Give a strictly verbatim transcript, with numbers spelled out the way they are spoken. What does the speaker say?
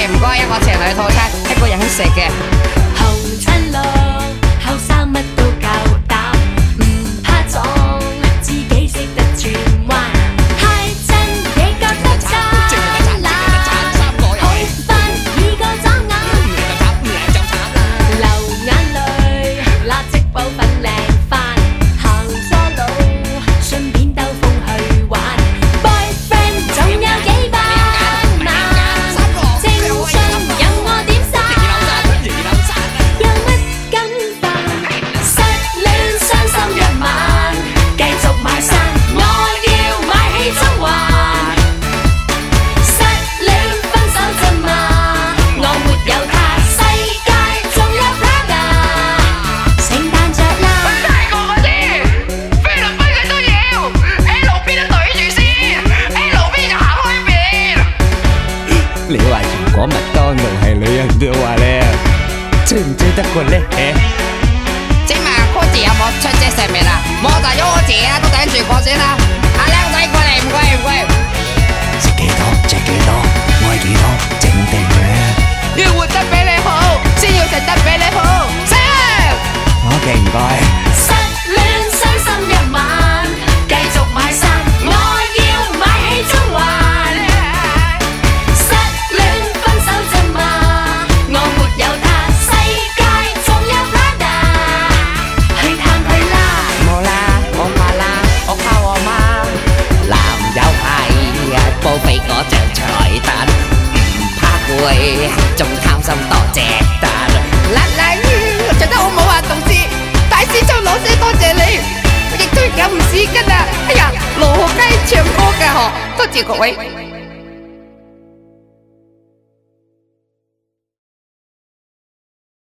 哋唔該一個情侶套餐，一個人食嘅。 紅襯綠後生乜都夠膽，唔怕撞，自己識得轉彎。係真你覺得燦爛，好分二個左眼，流眼淚，立即補份靚飯。行錯路，順便兜風去玩。Boyfriend 仲有幾百萬，青春任我點散，有乜咁煩？失戀傷心一晚，繼續埋山，我要買起中環。失戀分手啫嘛，我沒有他，世界仲有 Prada。聖誕着啦， 泰國嗰啲，菲律賓嘅都要 ，L 邊都對住先 ，L 邊就行開邊。 你話如果麥當勞係女人嘅話咧，追唔追得過咧？ 請問哥字有冇出車上面啊？冇就喐我字啊，都頂住過先啦。阿靚仔過嚟，唔該唔該。 食幾多食幾多，愛幾多整定佢。 要活得比你好，先要食得比你好。食。 我嘅唔該。 失戀傷心一晚，繼續買衫，我要買起中環。失戀分手啫嘛，我沒有他，世界仲有 Prada。去探佢啦， 冇啦，我怕啦，我靠我媽。男友係報俾我張菜單，唔怕攰，仲貪心多隻蛋。 叻叻，做得好冇啊，同志！大師兄老師多謝你，我亦都有唔少跟啊！哎呀，羅雞唱歌嘅嗬，多謝各位。